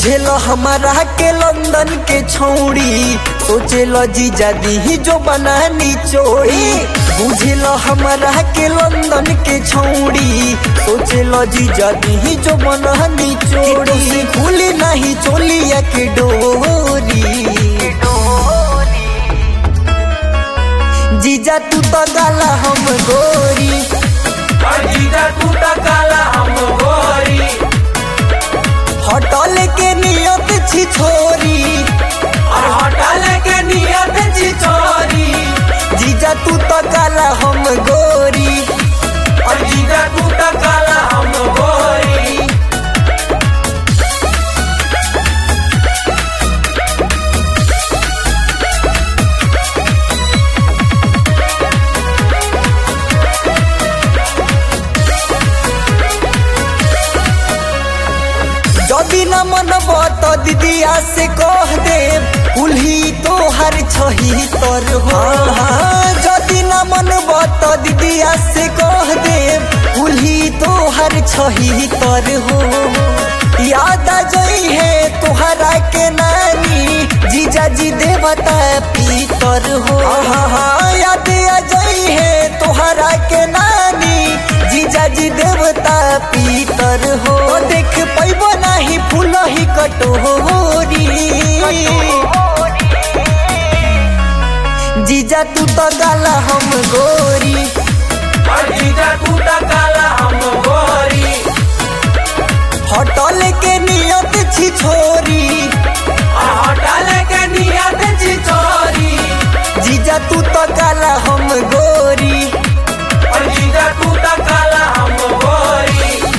बुझेल हमारा के लंदन के छौड़ी, सोचेल जीजा दी जो बनानी चोरी। बुझेल हमारा के लंदन के छौड़ी, सोचेल जीजा दी जो बनानी चोरी। से खुली नहीं चोलिया के डोरी, जीजा तू तो गाला हम गोरी, जीजा तू तो काला हम गोरी। हटल के नियत छी छोरी, और हटल के नियत छी छोरी। जीजा तू तो काला हम गोरी, और जीजा तू तो काला हम गोरी। जदि न मनब तो दीदिया से कह दे, कुल्ही तो हर छही तर हो। जदि न मनब तो दीदिया से कह दे, कुल्ही तो हर छही तर हो। याद आ जई है तुहरा के नानी, जीजा जी देवता पीतर हो। याद आ जई है तुहरा के नानी, जीजा जी देवता पीतर हो। देख पैबो नहीं फूल ही कटोरी, जीजा तू तो गाला हम गोरी, और जीजा तू तो काला हम गोरी। हटल के नियत छी छोरी, और हटल के नियत छी छोरी। जीजा तू तो गाला हम गोरी, और जीजा तू तो काला हम गोरी।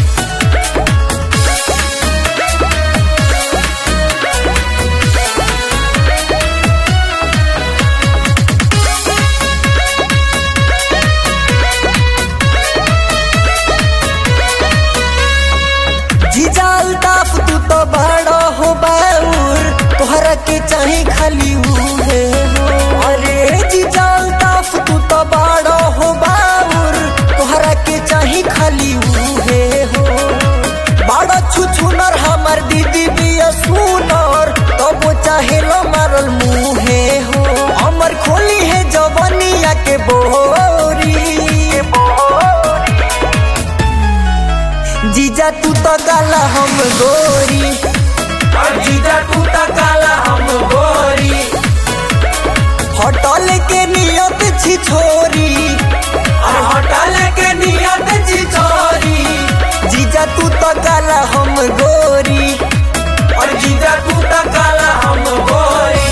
जीजा अल्ताफ तू तो बड़ा हो बाउर, तोहरा के चाहे खाली उहे हो। अरे जीजा अल्ताफ तू तो बड़ा हो बाउर, तोहरा के चाहे खाली उहे हो। बड़ा छुछुनर हमर दीदी बिया सुनर, तब चाहे लो मारल मुहे हो। हमर खोली है जवनिया के बोरी, जीजा तू तो गाला हम गोरी, और जीजा तू तो काला हम गोरी। हटल के नियत छी छोरी, और हटल के नियत छी छोरी। जीजा तू तो गाला हम गोरी, और जीजा तू तो काला हम गोरी।